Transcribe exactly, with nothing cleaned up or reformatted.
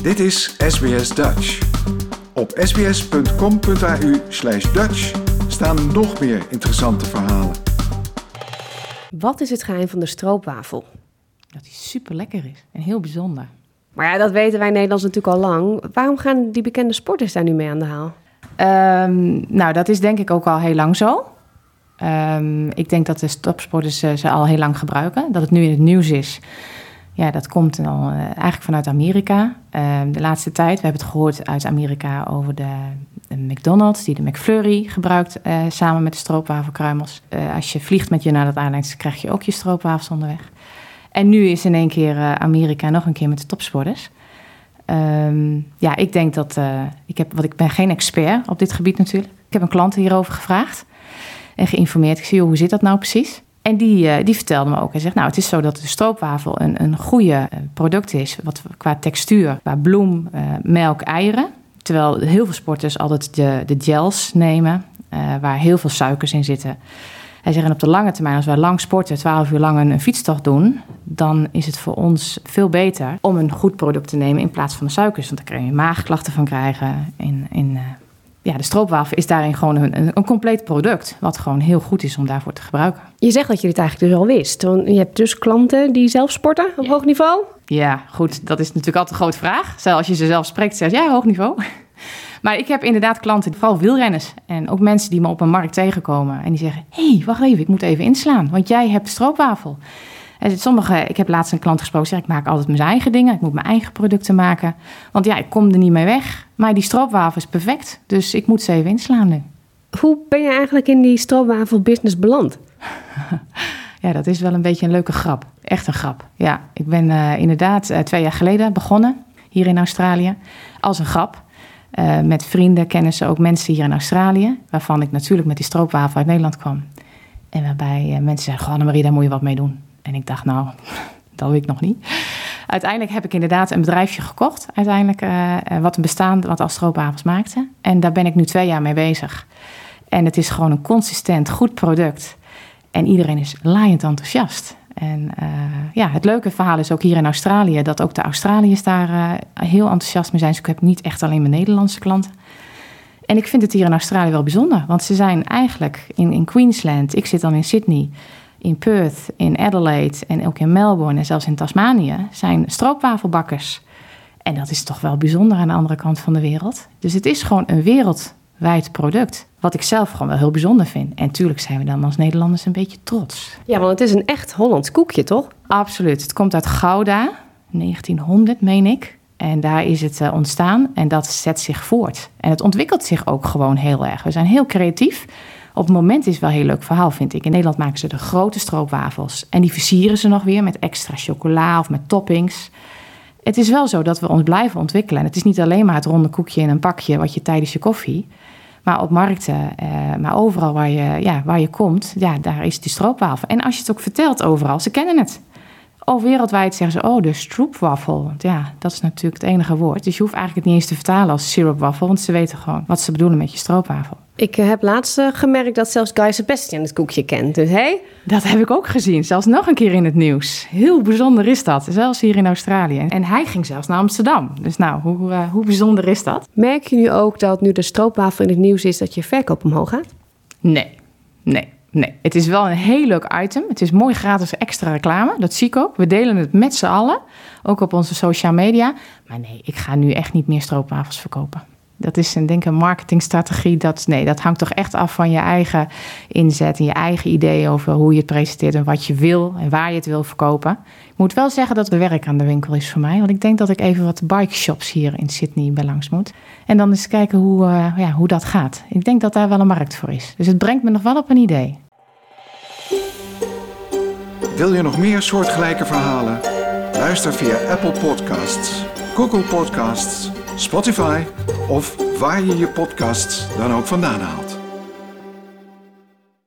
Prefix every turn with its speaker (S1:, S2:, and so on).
S1: Dit is S B S Dutch. Op sbs.com.au slash Dutch staan nog meer interessante verhalen.
S2: Wat is het geheim van de stroopwafel?
S3: Dat die super lekker is en heel bijzonder.
S2: Maar ja, dat weten wij Nederlands natuurlijk al lang. Waarom gaan die bekende sporters daar nu mee aan de haal?
S3: Um, nou, dat is denk ik ook al heel lang zo. Um, ik denk dat de topsporters uh, ze al heel lang gebruiken. Dat het nu in het nieuws is, ja, dat komt al uh, eigenlijk vanuit Amerika. Uh, de laatste tijd, we hebben het gehoord uit Amerika over de, de McDonald's... die de McFlurry gebruikt uh, samen met de stroopwafelkruimels. Uh, als je vliegt met je naar dat airlines, krijg je ook je stroopwafels onderweg. En nu is in één keer uh, Amerika nog een keer met de topsporters. Um, ja, ik denk dat... Uh, ik, heb, wat, ik ben geen expert op dit gebied natuurlijk. Ik heb een klant hierover gevraagd en geïnformeerd. Ik zei, joh, hoe zit dat nou precies? En die, uh, die vertelde me ook. Hij zegt, nou, het is zo dat de stroopwafel een, een goede product is... Wat, qua textuur, qua bloem, uh, melk, eieren. Terwijl heel veel sporters altijd de, de gels nemen... Uh, waar heel veel suikers in zitten... Hij zegt, en op de lange termijn, als wij lang sporten, twaalf uur lang een, een fietstocht doen... dan is het voor ons veel beter om een goed product te nemen in plaats van de suikers. Want daar kun je maagklachten van krijgen. In, in, uh, ja, de stroopwafel is daarin gewoon een, een, een compleet product... wat gewoon heel goed is om daarvoor te gebruiken.
S2: Je zegt dat je dit eigenlijk dus al wist. Want je hebt dus klanten die zelf sporten op ja. hoog niveau?
S3: Ja, goed, dat is natuurlijk altijd een grote vraag. Zelfs als je ze zelf spreekt, zeg je, ja, hoog niveau... Maar ik heb inderdaad klanten, vooral wielrenners... en ook mensen die me op een markt tegenkomen... en die zeggen, hé, hey, wacht even, ik moet even inslaan... want jij hebt stroopwafel. En sommige, ik heb laatst een klant gesproken... zeg, ik maak altijd mijn eigen dingen... ik moet mijn eigen producten maken... want ja, ik kom er niet mee weg... maar die stroopwafel is perfect... dus ik moet ze even inslaan nu.
S2: Hoe ben je eigenlijk in die stroopwafelbusiness beland?
S3: Ja, dat is wel een beetje een leuke grap. Echt een grap. Ja, ik ben uh, inderdaad uh, twee jaar geleden begonnen... hier in Australië, als een grap... Uh, met vrienden, kennissen, ook mensen hier in Australië... waarvan ik natuurlijk met die stroopwafel uit Nederland kwam. En waarbij uh, mensen zeggen, goh, Annemarie, daar moet je wat mee doen. En ik dacht, nou, dat weet ik nog niet. Uiteindelijk heb ik inderdaad een bedrijfje gekocht. Uiteindelijk uh, wat een bestaande, wat al stroopwafels maakte. En daar ben ik nu twee jaar mee bezig. En het is gewoon een consistent, goed product. En iedereen is laaiend enthousiast. En uh, ja, het leuke verhaal is ook hier in Australië... dat ook de Australiërs daar uh, heel enthousiast mee zijn. Dus ik heb niet echt alleen mijn Nederlandse klanten. En ik vind het hier in Australië wel bijzonder. Want ze zijn eigenlijk in, in Queensland... ik zit dan in Sydney, in Perth, in Adelaide... en ook in Melbourne en zelfs in Tasmanië... zijn stroopwafelbakkers. En dat is toch wel bijzonder aan de andere kant van de wereld. Dus het is gewoon een wereldwijd product... wat ik zelf gewoon wel heel bijzonder vind. En natuurlijk zijn we dan als Nederlanders een beetje trots.
S2: Ja, want het is een echt Hollands koekje, toch?
S3: Absoluut. Het komt uit Gouda, negentienhonderd, meen ik. En daar is het uh, ontstaan en dat zet zich voort. En het ontwikkelt zich ook gewoon heel erg. We zijn heel creatief. Op het moment is het wel een heel leuk verhaal, vind ik. In Nederland maken ze de grote stroopwafels. En die versieren ze nog weer met extra chocola of met toppings. Het is wel zo dat we ons blijven ontwikkelen. En het is niet alleen maar het ronde koekje in een pakje... wat je tijdens je koffie... Maar op markten, uh, maar overal waar je, ja, waar je komt, ja, daar is die stroopwafel. En als je het ook vertelt overal, ze kennen het. Oh, wereldwijd zeggen ze, oh, de stroopwafel. Want ja, dat is natuurlijk het enige woord. Dus je hoeft eigenlijk het niet eens te vertalen als sirupwafel, want ze weten gewoon wat ze bedoelen met je stroopwafel.
S2: Ik heb laatst uh, gemerkt dat zelfs Guy Sebastian het koekje kent. Dus hey?
S3: Dat heb ik ook gezien, zelfs nog een keer in het nieuws. Heel bijzonder is dat, zelfs hier in Australië. En hij ging zelfs naar Amsterdam. Dus nou, hoe, uh, hoe bijzonder is dat?
S2: Merk je nu ook dat nu de stroopwafel in het nieuws is dat je verkoop omhoog gaat?
S3: Nee, nee. Nee, het is wel een heel leuk item. Het is mooi gratis extra reclame. Dat zie ik ook. We delen het met z'n allen. Ook op onze social media. Maar nee, ik ga nu echt niet meer stroopwafels verkopen. Dat is een, denk ik, een marketingstrategie. Dat, nee, dat hangt toch echt af van je eigen inzet en je eigen idee over hoe je het presenteert en wat je wil en waar je het wil verkopen. Ik moet wel zeggen dat er werk aan de winkel is voor mij. Want ik denk dat ik even wat bike shops hier in Sydney bij langs moet. En dan eens kijken hoe, uh, ja, hoe dat gaat. Ik denk dat daar wel een markt voor is. Dus het brengt me nog wel op een idee.
S1: Wil je nog meer soortgelijke verhalen? Luister via Apple Podcasts, Google Podcasts, Spotify of waar je je podcasts dan ook vandaan haalt.